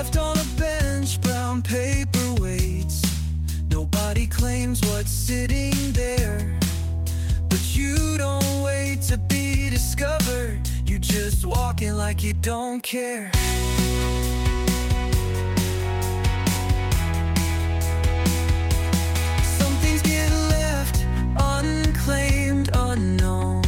left on a bench, brown paper waits. Nobody claims what's sitting there, but you don't wait to be discovered. You just walk in like you don't care. Some things get left unclaimed, unknown.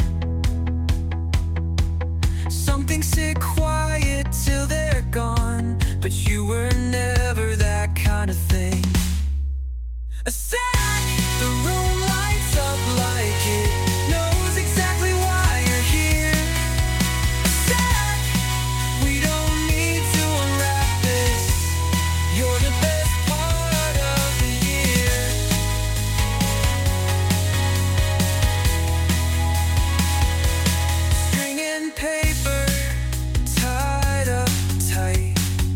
Some things sit quiet till they're gone, but you were never that kind of thing. A sack, the room lights up like it knows exactly why you're here. A sack, we don't need to unwrap this. You're the best part of the year. String and paper tied up tight.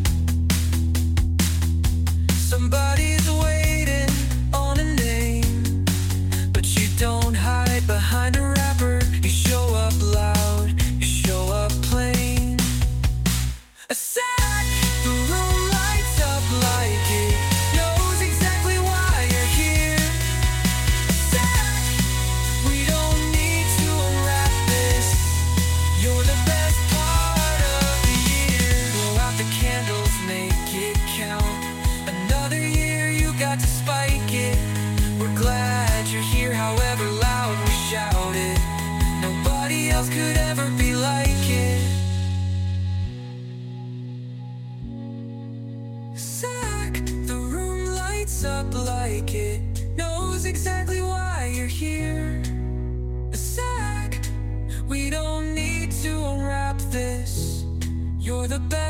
Somebody's waiting on a name, but you don't hide behind a wrapper. You show up loud, you show up plain. A sack, the room lights up like it knows exactly why you're here. A sack, we don't need to unwrap this. You're the best part of the year. Blow out the candles, make it count. Another year you got to spike it. We're glad you're here, however loud we shout it. Nobody else could ever be like it. Sack, the room lights up like it knows exactly why you're here. A sack, we don't need to unwrap this. You're the best